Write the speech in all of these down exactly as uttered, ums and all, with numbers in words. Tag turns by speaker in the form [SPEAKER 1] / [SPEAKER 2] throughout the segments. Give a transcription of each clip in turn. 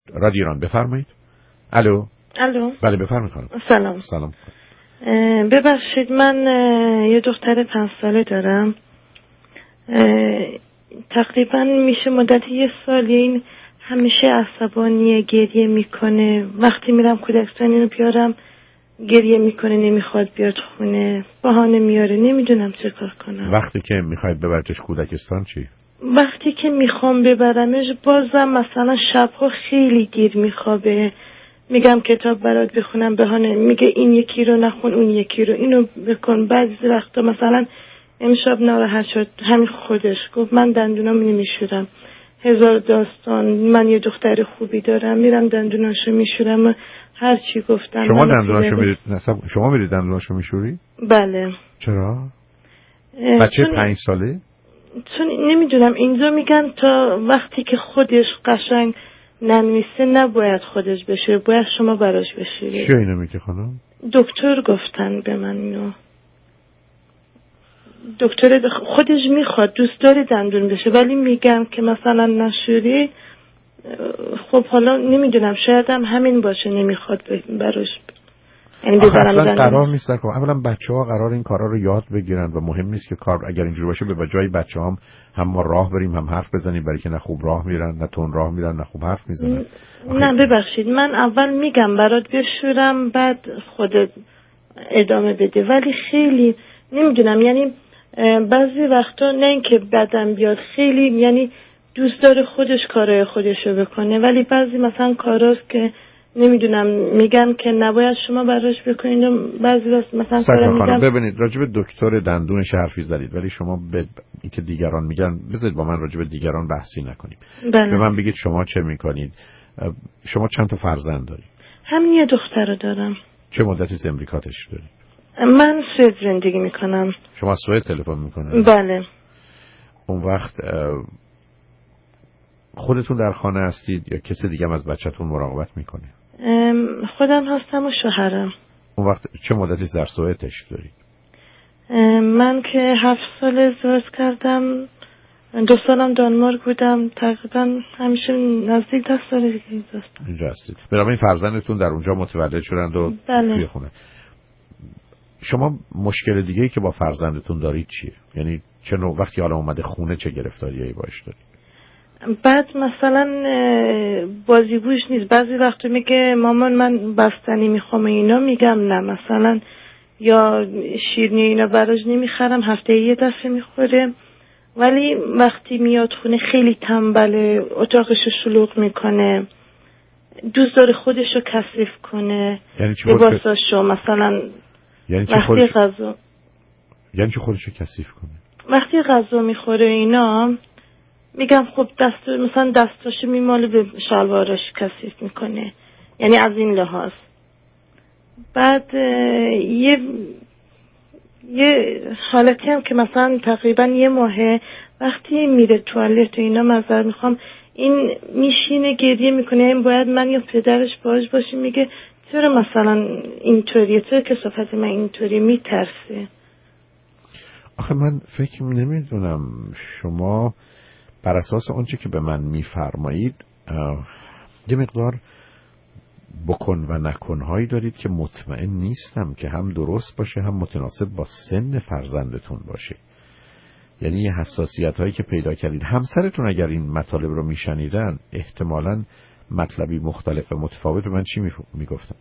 [SPEAKER 1] رادیو ایران، بفرمایید. الو.
[SPEAKER 2] الو.
[SPEAKER 1] بله بفرمایید خانم.
[SPEAKER 2] سلام.
[SPEAKER 1] سلام.
[SPEAKER 2] ببخشید من یه دختر پنج ساله دارم. تقریبا میشه مدت یه سالی این همیشه عصبانیه، گریه میکنه. وقتی میرم کودکستان اینو بیارم گریه میکنه، نمیخواد بیاد خونه، بهانه میاره، نمیدونم چه کار کنم.
[SPEAKER 1] وقتی که میخواید ببرتش کودکستان چی؟
[SPEAKER 2] وقتی که میخوام ببرمش بازم مثلا شبها خیلی دیر میخوابه، میگم کتاب برات بخونم بهانه میگه این یکی رو نخون اون یکی رو، اینو بکن. بعضی وقتا مثلا امشب ناراحت شد، همین خودش گفت من دندونام نمیشورم، هزار داستان، من یه دختر خوبی دارم، میرم دندوناشو میشورم، هر چی گفتم.
[SPEAKER 1] شما دندوناشو میرید نصب شما میرید دندوناشو میشوری؟
[SPEAKER 2] بله.
[SPEAKER 1] چرا؟ بچه پنج ساله؟
[SPEAKER 2] چون نمیدونم اینجا میگن تا وقتی که خودش قشنگ ننویسه نباید خودش بشه، باید شما براش بشوری.
[SPEAKER 1] چه اینو میگه خانم؟
[SPEAKER 2] دکتر گفتن به من اینو. دکتر خودش میخواد دوست داره دندون بشه ولی میگم که مثلا نشوری. خب حالا نمیدونم شاید هم همین باشه نمیخواد براش، یعنی ببرم
[SPEAKER 1] اصلا قرار نیست که اولا بچه‌ها قرار این کارا رو یاد بگیرن و مهم نیست که کار اگر اینجوری باشه به جای بچه‌هام هم ما راه بریم هم حرف بزنیم، برای که نه خوب راه میرن نه تون راه میرن نه خوب حرف میزنن.
[SPEAKER 2] نه ببخشید من اول میگم برات بشورم بعد خودت ادامه بده، ولی خیلی نمیدونم، یعنی بعضی وقتا نه اینکه بدم بیاد، خیلی یعنی دوست داره خودش کارهای خودشو بکنه ولی بعضی مثلا کاراست که نمیدونم میگن که نباید شما براش بکنید و بعضی وقت مثلا کارا میگم.
[SPEAKER 1] ببینید راجب دکتر دندونش حرفی زدید ولی شما به اینکه دیگران میگن بذارید با من راجب دیگران بحثی نکنیم.
[SPEAKER 2] بله.
[SPEAKER 1] به من بگید شما چه میکنید؟ شما چند تا فرزند دارید؟
[SPEAKER 2] همین یه دختر رو دارم.
[SPEAKER 1] چه مدتی از امریکا تشریف دارید؟
[SPEAKER 2] من سوئد زندگی میکنم.
[SPEAKER 1] شما سوئد تلفن میکنید؟
[SPEAKER 2] بله.
[SPEAKER 1] اون وقت خودتون در خانه هستید یا کسی دیگه هم از بچه‌تون مراقبت میکنه؟
[SPEAKER 2] خودم هستم و شوهرم.
[SPEAKER 1] اون وقت چه مدتی در سوئد تشریف دارید؟
[SPEAKER 2] من که هفت سال ازدواج کردم، دو سالم دانمارک بودم، تقریبا همیشه نزدیک ده سال دیگه هستم.
[SPEAKER 1] اینجا هستید. برای فرزندتون در اونجا متولد شدند و
[SPEAKER 2] بله.
[SPEAKER 1] توی خونه. شما مشکل دیگه‌ای که با فرزندتون دارید چیه؟ یعنی چه نوع وقتی حالا اومده خونه چه گرفتاریایی باش دارید؟
[SPEAKER 2] بعد مثلا بازیگوش نیست، بعضی وقتا میگه مامان من بستنی میخوام اینا، میگم نه مثلا، یا شیرینی اینا براش نمیخرم، هفته یه دفعه میخوره. ولی وقتی میاد خونه خیلی تنبله، اتاقشو شلوغ میکنه، دوست داره خودشو کثیف کنه،
[SPEAKER 1] یعنی چی
[SPEAKER 2] لباساشو مثلا
[SPEAKER 1] یعنی چی
[SPEAKER 2] وقتی
[SPEAKER 1] خودش...
[SPEAKER 2] غذا
[SPEAKER 1] یعنی چی خودشو کثیف کنه؟
[SPEAKER 2] وقتی غذا میخوره اینا میگم خب دست مثلا دستاشو میماله به شلوارش کثیف میکنه، یعنی از این لحاظ. بعد یه یه حالتی هم که مثلا تقریبا یه ماهه وقتی میره توالت و اینا معذرت میخوام این میشینه گریه میکنه، این باید من یا پدرش باهاش باشیم، میگه چرا مثلا اینطوریه، چرا کثافت من اینطوری، میترسه.
[SPEAKER 1] آخه من فکر نمیدونم شما بر اساس آنچه که به من میفرمایید یه مقدار بکن و نکنهایی دارید که مطمئن نیستم که هم درست باشه هم متناسب با سن فرزندتون باشه. یعنی یه حساسیت هایی که پیدا کردید. همسرتون اگر این مطالب رو میشنیدن احتمالاً مطلبی مختلف و متفاوت من چی میگفتند؟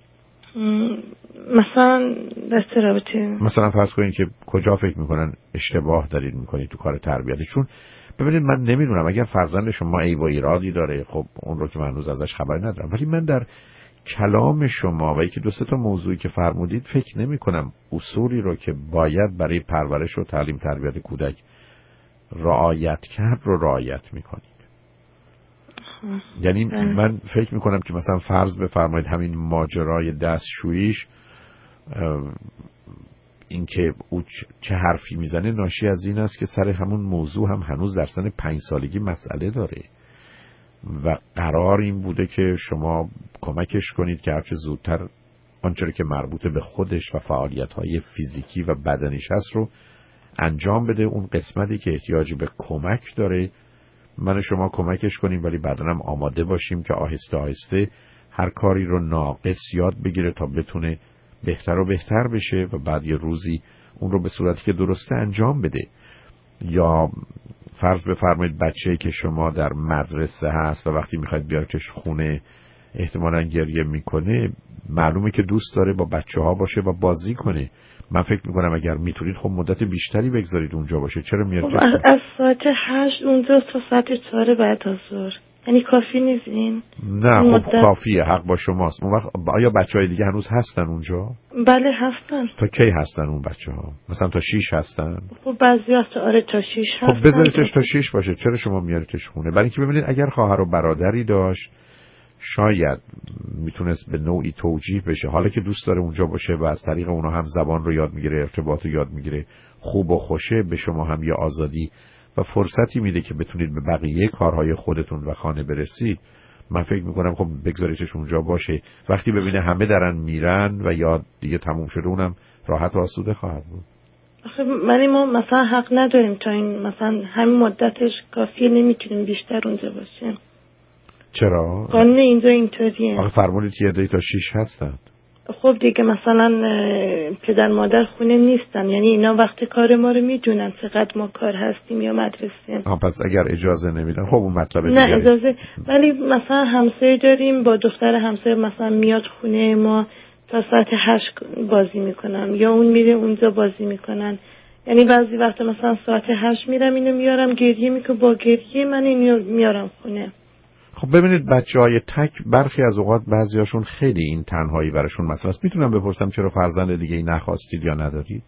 [SPEAKER 2] مثلا دست رابطه
[SPEAKER 1] مثلا فرض کنید که کجا فکر میکنن اشتباه دارید میکنید تو کار تربیتی؟ چون ببینید من نمیدونم اگر فرزند شما عیب و ایرادی داره خب اون رو که من هنوز ازش خبری ندارم، ولی من در کلام شما و یکی دو سه تا موضوعی که فرمودید فکر نمی کنم اصولی رو که باید برای پرورش و تعلیم تربیت کودک رعایت کرد رو رعایت میکنید. یعنی من فکر میکنم که مثلا فرض بفرمایید همین ماجرای دستشوییش این که او چه حرفی میزنه ناشی از این است که سر همون موضوع هم هنوز در سن پنج سالگی مسئله داره و قرار این بوده که شما کمکش کنید که هرچه زودتر آنچه که مربوط به خودش و فعالیت‌های فیزیکی و بدنیش هست رو انجام بده. اون قسمتی که احتیاج به کمک داره من شما کمکش کنیم، ولی بعداً هم آماده باشیم که آهسته آهسته هر کاری رو ناقص یاد بگیره تا بتونه بهتر و بهتر بشه و بعد یه روزی اون رو به صورتی که درسته انجام بده. یا فرض بفرمایید بچه‌ای که شما در مدرسه هست و وقتی میخواید بیارتش خونه احتمالاً گریه میکنه، معلومه که دوست داره با بچه‌ها باشه و بازی کنه. من فکر میکنم اگر میتونید خب مدت بیشتری بگذارید اونجا باشه. چرا میارتش؟
[SPEAKER 2] خب از, از ساعت هشت اونجا تا ساعت چهار بعد از ظهر، یعنی کافی نیست این؟
[SPEAKER 1] نه خب
[SPEAKER 2] مدت...
[SPEAKER 1] کافیه، حق با شماست. اون وقت آیا بچهای دیگه هنوز هستن اونجا؟
[SPEAKER 2] بله هستن.
[SPEAKER 1] تا کی هستن اون بچه‌ها؟ مثلا تا شیش هستن؟
[SPEAKER 2] خب بعضی وقتا آره تا شیش هستن.
[SPEAKER 1] خب بذاریدش تا شیش باشه. چرا شما میاریدش خونه؟ برای اینکه ببینید اگر خواهر و برادری داشت شاید میتونست به نوعی توجیه بشه، حالا که دوست داره اونجا باشه و از طریق اونا هم زبان رو یاد میگیره، ارتباط رو یاد میگیره، خوب و خوشه، به شما هم یه آزادی و فرصتی میده که بتونید به بقیه کارهای خودتون و خانه برسید. من فکر میکنم خب بگذاریدش اونجا باشه. وقتی ببینه همه دارن میرن و یا دیگه تموم شده اونم راحت و آسوده خواهد بود.
[SPEAKER 2] آخه ولی ما مثلا حق نداریم تا این مثلا همین مدتش کافیه، نمیتونیم بیشتر اونجا باشیم.
[SPEAKER 1] چرا؟
[SPEAKER 2] قانون اینجا اینطوریه.
[SPEAKER 1] آخه فرمودید که یه دی تا شیش هستن.
[SPEAKER 2] خب دیگه مثلا پدر مادر خونه نیستن، یعنی اینا وقت کار ما رو میدونن چقدر ما کار هستیم یا مدرسه.
[SPEAKER 1] آه پس اگر اجازه نمیدن خب اون مطلب
[SPEAKER 2] دیگه نه اجازه، ولی مثلا همسایه داریم، با دختر همسایه مثلا میاد خونه ما تا ساعت هشت بازی میکنم یا اون میره اونجا بازی میکنن. یعنی بعضی وقت مثلا ساعت هشت میرم اینو میارم گریه میکنه، با گریه من اینو میارم خونه.
[SPEAKER 1] خب ببینید بچه‌های تک برخی از اوقات بعضیاشون خیلی این تنهایی براشون مسئله است. میتونم بپرسم چرا فرزند دیگه ای نخواستید یا ندارید؟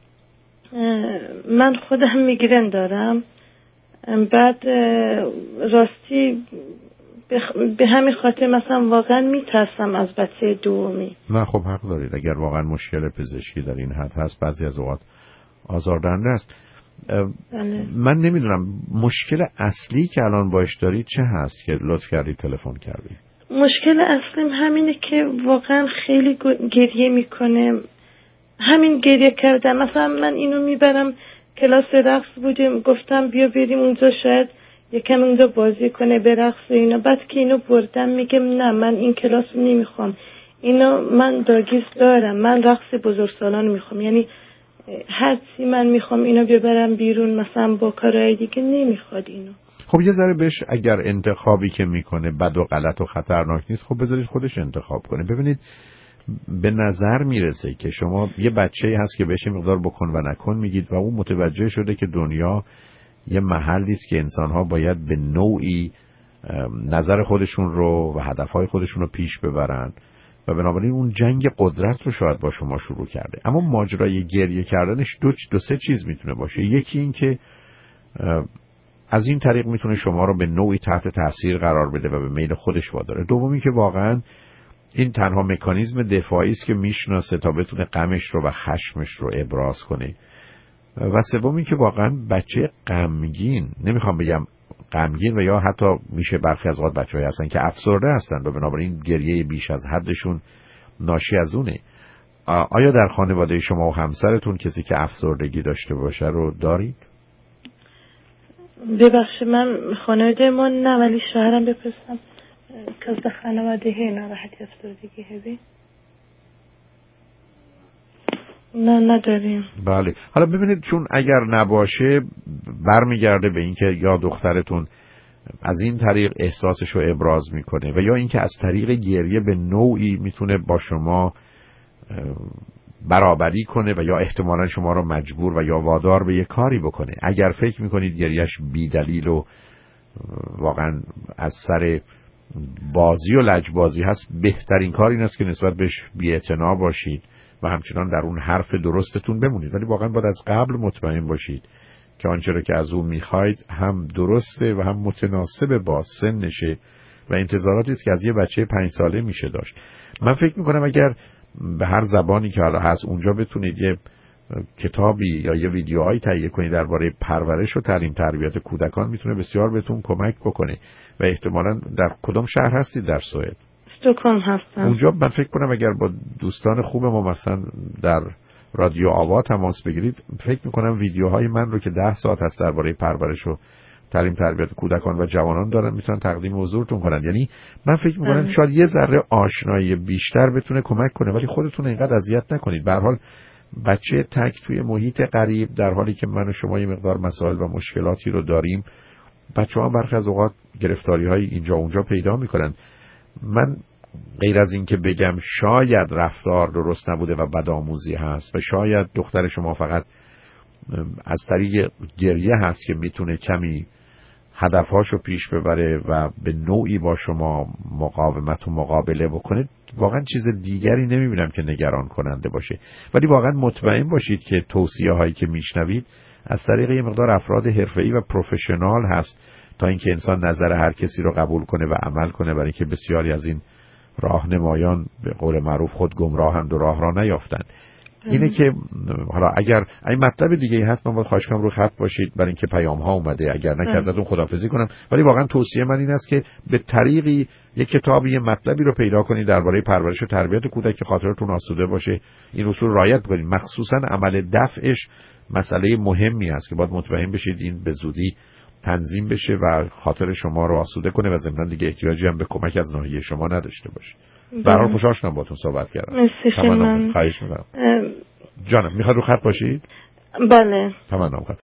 [SPEAKER 2] من خودم میگرن دارم، بعد راستی به همین خاطر مثلا واقعا میترسم از بچه دومی.
[SPEAKER 1] نه خب حق دارید، اگر واقعا مشکل پزشکی در این حد هست بعضی از اوقات آزاردهنده است.
[SPEAKER 2] بله.
[SPEAKER 1] من نمیدونم مشکل اصلی که الان باش دارید چه هست که لطف کردید تلفن کردید؟
[SPEAKER 2] مشکل اصلیم همینه که واقعا خیلی گریه میکنه. همین گریه کردم، مثلا من اینو میبرم کلاس رقص بودیم، گفتم بیا بریم اونجا شاید یکم اونجا بازی کنه برقص اینا، بعد که اینو بردم میگم نه من این کلاس رو نمیخوام، اینو من داگیز دارم، من رقص بزرگسالان میخوام، یعنی هر چی من میخوام اینو ببرم بیرون مثلا با کارهای دیگه نمیخواد اینو.
[SPEAKER 1] خب یه ذره بهش اگر انتخابی که میکنه بد و غلط و خطرناک نیست خب بذارید خودش انتخاب کنه. ببینید به نظر میرسه که شما یه بچه‌ای هست که بهش مقدار بکن و نکن میگید و اون متوجه شده که دنیا یه محلی است که انسان‌ها باید به نوعی نظر خودشون رو و هدفهای خودشون رو پیش ببرن و بنابراین اون جنگ قدرت رو شاید با شما شروع کرده. اما ماجرای گریه کردنش دو, دو سه چیز میتونه باشه. یکی این که از این طریق میتونه شما رو به نوعی تحت تاثیر قرار بده و به میل خودش واداره. دومی که واقعا این تنها مکانیزم دفاعی است که میشناسه تا بتونه غمش رو و خشمش رو ابراز کنه. و سومی که واقعا بچه غمگین، نمیخوام بگم غمگین و یا حتی میشه برخی از اوقات بچه‌ای هستن که افسرده هستن و بنابراین گریه بیش از حدشون ناشی از اونه. آیا در خانواده شما و همسرتون کسی که افسردگی داشته باشه رو دارید؟
[SPEAKER 2] ببخشید من خانواده ما نه، ولی شوهرم بپرسم که از خانواده هی ناراحتی افسردگی هبی؟ نه نداریم.
[SPEAKER 1] بله. حالا ببینید چون اگر نباشه برمیگرده به اینکه یا دخترتون از این طریق احساسش رو ابراز میکنه و یا اینکه از طریق گریه به نوعی میتونه با شما برابری کنه و یا احتمالا شما رو مجبور و یا وادار به یه کاری بکنه. اگر فکر میکنید گریهش بی دلیل و واقعا از سر بازی و لجبازی هست، بهترین کار این است که نسبت بهش بی‌اعتنا باشید و همچنان در اون حرف درستتون بمونید. ولی واقعا باید از قبل مطمئن باشید که آنچه را که از اون میخواید هم درسته و هم متناسب با سنشه و انتظاراتی است که از یه بچه پنج ساله میشه داشت. من فکر میکنم اگر به هر زبانی که حالا هست اونجا بتونید یه کتابی یا یه ویدیوهایی تهیه کنید درباره پرورش و تعلیم تربیت کودکان، میتونه بسیار بهتون کمک بکنه. و احتمالاً در کدام شهر هستید در سوئد؟
[SPEAKER 2] استکهلم هستم.
[SPEAKER 1] اونجا من فکر کنم اگر با دوستان خوب ما مثلا در رادیو آوا تماس بگیرید، فکر میکنم ویدیوهای من رو که ده ساعت هست درباره پرورش و تعلیم تربیت کودکان و جوانان دارن میتونن تقدیم حضورتون کنن. یعنی من فکر میکنم شاید یه ذره آشنایی بیشتر بتونه کمک کنه، ولی خودتون اینقدر اذیت نکنید. به هر حال بچه تک توی محیط غریب، در حالی که من و شما یه مقدار مسائل و مشکلاتی رو داریم، بچه‌ها برخی از اوقات گرفتاری‌های اینجا اونجا پیدا میکنن. من غیر از این که بگم شاید رفتار درست نبوده و بدآموزی هست و شاید دختر شما فقط از طریق گریه هست که میتونه کمی هدفهاشو پیش ببره و به نوعی با شما مقاومت و مقابله بکنه، واقعا چیز دیگری نمیبینم که نگران کننده باشه. ولی واقعا مطمئن باشید که توصیه هایی که میشنوید از طریق یه مقدار افراد حرفه‌ای و پروفشنال هست، تا اینکه انسان نظر هر کسی رو قبول کنه و عمل کنه، برای اینکه بسیاری از این راهنمایان به قول معروف خود گمراهند و راه را نیافتند. اینه که حالا اگر این مطلب دیگه هست من باید خواهش کنم رو خط باشید، برای اینکه پیام ها اومده، اگر نه که ازتون خداحافظی کنم. ولی واقعا توصیه من این است که به طریقی یک کتابی یه مطلبی رو پیدا کنید درباره پرورش و تربیت کودک که خاطرتون آسوده باشه، این اصول رعایت کنید. مخصوصا عمل دفعش مسئله مهمی است که باید مطمئن بشید این به زودی تنظیم بشه و خاطر شما رو آسوده کنه و ضمن دیگه احتیاجی هم به کمک از ناحیه شما نداشته باشه. در حال خوشحال شدم باهاتون صحبت کردم.
[SPEAKER 2] مرسی. من
[SPEAKER 1] خواهش می‌کنم. جانم میخواد رو خط باشید؟
[SPEAKER 2] بله.
[SPEAKER 1] تمام.